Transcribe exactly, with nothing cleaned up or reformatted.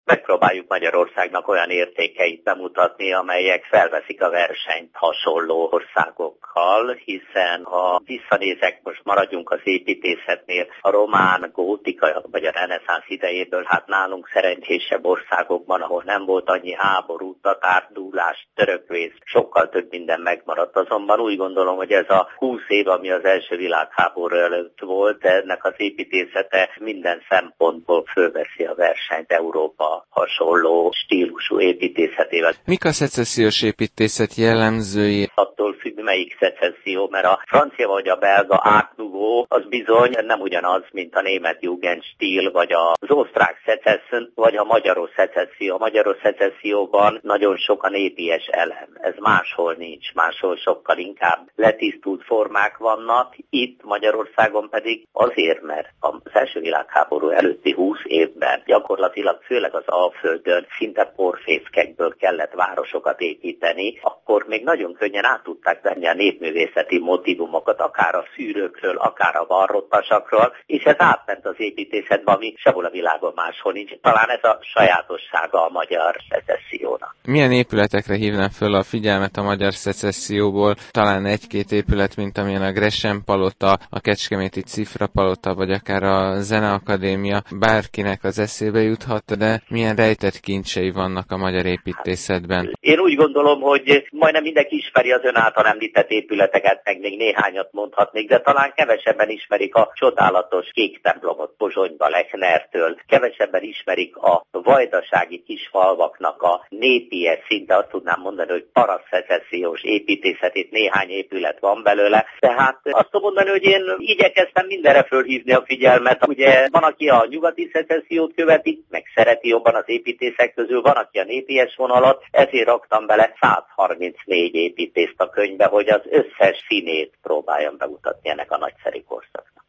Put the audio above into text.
megpróbáljuk Magyarországnak olyan értékeit bemutatni, amelyek felveszik a versenyt hasonló országokkal, hiszen ha visszanézek, most maradjunk az építészetnél, a román gótika vagy a reneszánsz idejéből, hát nálunk szerencsésebb országokban, ahol nem volt annyi háború, tatárdúlás, törökvész, sokkal több minden megmaradt. Azonban úgy gondolom, hogy ez a húsz év, ami az első világháború előtt volt, ennek az építészete minden szempontból fölveszi a versenyt Európa hasonló stílusú építészetével. Mik a szecessziós építészet jellemzői? Attól függ, melyik szecesszió, mert a francia vagy a belga Art Nouveau az bizony nem ugyanaz, mint a német Jugendstil, vagy az osztrák szecesszió, vagy a magyaros szecesszió. A magyaros szecesszióban nagyon sok a népies elem. Ez máshol nincs, máshol sokkal inkább letisztult formák vannak. Itt Magyarországon pedig azért, mert az első világháború előtti húsz évben gyakorlatilag főleg az Alföldön szinte porfészkekből kellett városokat építeni, akkor még nagyon könnyen át tudták venni a népművészeti motivumokat, akár a szűrőkről, akár a varrottasakról, és ez átment az építészetbe, ami sehol a világon máshol nincs. Talán ez a sajátossága a magyar szecessziónak. Milyen épületekre hívnám föl a figyelmet a magyar szecesszióból? Talán egy-két épület, mint amilyen a Gresham palota, a kecskeméti Cifra palota, vagy akár a Zeneakadémia, bárkinek az eszébe juthat, de milyen rejtett kincsei vannak a magyar építészetben? Én úgy gondolom, hogy majdnem mindenki ismeri az ön által említett épületeket, meg még néhányat mondhatnék, de talán kevesebben ismerik a csodálatos kék templomot Pozsonyba, Lechnertől, kevesebben ismerik a vajdasági kisfalvaknak a népies, szinte azt tudnám mondani, hogy paraszecessziós építészetét, néhány épület van belőle, tehát azt tudom mondani, hogy én igyekeztem mindenre fölhívni a figyelmet. Ugye van, aki a nyugati szecessziót követi, meg szereti jobban az építészek közül, van, aki a népies vonalat, ezért raktam bele száz harmincnégy építészt a könyvbe, hogy az összes színét próbáljam bemutatni ennek a nagyszerű korszaknak.